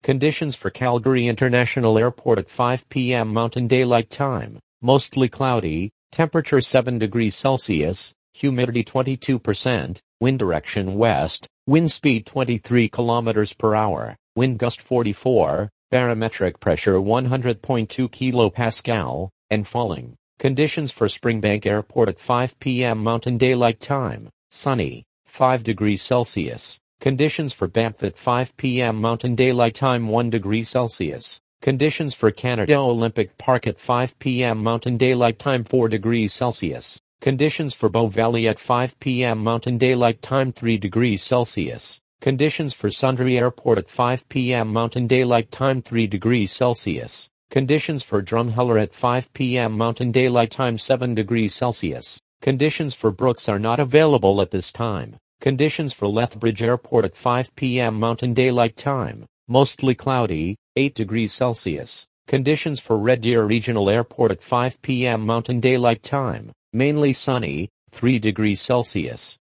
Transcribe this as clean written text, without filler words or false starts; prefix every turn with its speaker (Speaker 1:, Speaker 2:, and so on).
Speaker 1: Conditions for Calgary International Airport at 5 p.m. Mountain Daylight Time. Mostly cloudy, temperature 7 degrees Celsius, humidity 22%, wind direction west, wind speed 23 kilometers per hour, wind gust 44, barometric pressure 100.2 kilopascal, and falling. Conditions for Springbank Airport at 5 p.m. Mountain Daylight Time. Sunny, 5 degrees Celsius. Conditions for Banff at 5 p.m. Mountain Daylight Time 1 degree Celsius. Conditions for Canada Olympic Park at 5 p.m. Mountain Daylight Time 4 degrees Celsius. Conditions for Bow Valley at 5 p.m. Mountain Daylight Time 3 degrees Celsius. Conditions for Sundre Airport at 5 p.m. Mountain Daylight Time 3 degrees Celsius. Conditions for Drumheller at 5 p.m. Mountain Daylight Time 7 degrees Celsius. Conditions for Brooks are not available at this time. Conditions for Lethbridge Airport at 5 p.m. Mountain Daylight Time. Mostly cloudy, 8 degrees Celsius. Conditions for Red Deer Regional Airport at 5 p.m. Mountain Daylight Time. Mainly sunny, 3 degrees Celsius.